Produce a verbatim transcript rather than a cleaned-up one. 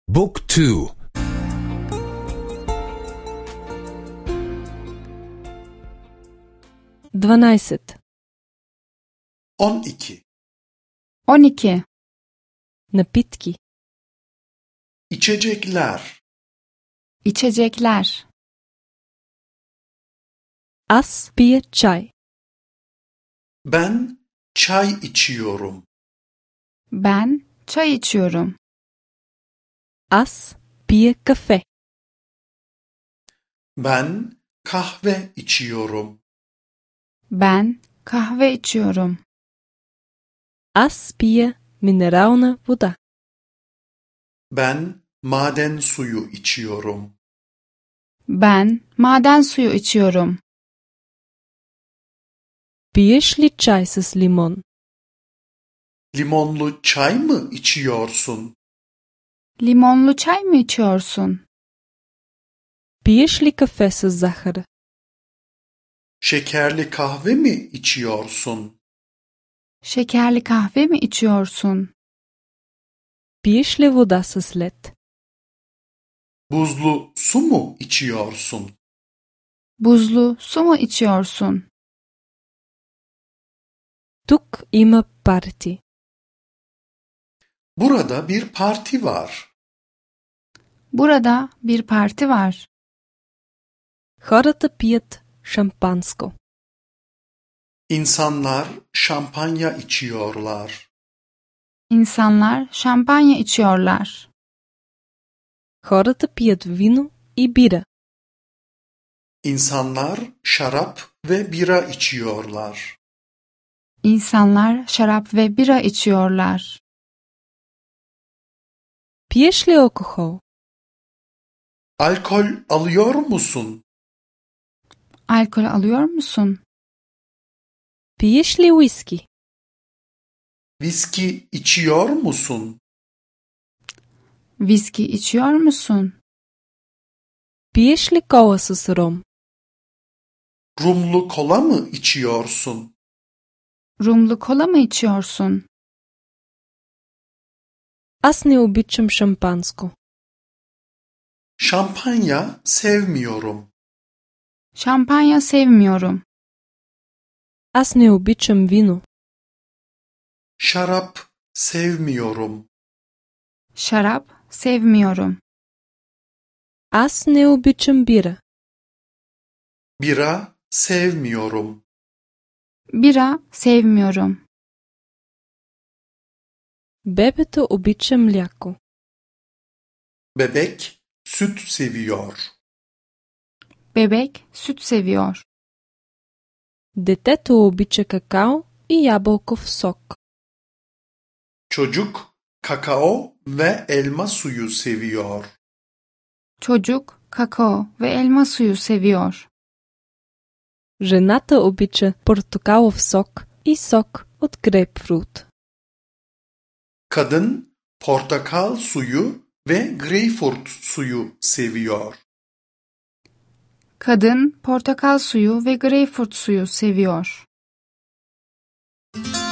Book two. дванайсет. On iki. on iki. Напитки. İçecekler. İçecekler. Аз пия чай. Ben çay içiyorum. Ben çay içiyorum. Аз пия кафе. Ben kahve içiyorum. Ben kahve içiyorum. Аз пия минерална вода. Ben maden suyu içiyorum. Ben maden suyu içiyorum. Пиеш ли чай с лимон? Limonlu çay mı içiyorsun? Limonlu çay mı içiyorsun? Пиеш ли кафе с захар? Şekerli kahve mi içiyorsun? Şekerli kahve mi içiyorsun? Пиеш ли вода с лед? Buzlu su mu içiyorsun? Buzlu su mu içiyorsun? Тук има парти. Burada bir parti var. Burada bir parti var. Хората пият шампанско. İnsanlar şampanya içiyorlar. İnsanlar şampanya içiyorlar. Хората пият вино и бира. İnsanlar şarap ve bira içiyorlar. İnsanlar şarap ve bira içiyorlar. Пиеш ли алкохол? Alkol alıyor musun? Alkol alıyor musun? Пиеш ли уиски? Viski içiyor musun? Viski içiyor musun? Пиеш ли кола с ром? Rumlu kola mı içiyorsun? Rumlu kola mı içiyorsun? Аз не обичам шампанско. Şampanya sevmiyorum. Şampanya sevmiyorum. Аз не обичам вино. Şarap sevmiyorum. Şarap sevmiyorum. Аз не обичам бира. Bira sevmiyorum. Bira sevmiyorum. Бебето обича мляко. Bebek süt seviyor. Bebek süt seviyor. Детето обича какао и ябълков сок. Çocuk kakao ve elma suyu seviyor. Çocuk kakao ve elma suyu seviyor. Жената обича портокалов сок и сок от грейпфрут. Kadın portakal suyu ve greyfurt suyu seviyor. Kadın portakal suyu ve greyfurt suyu seviyor.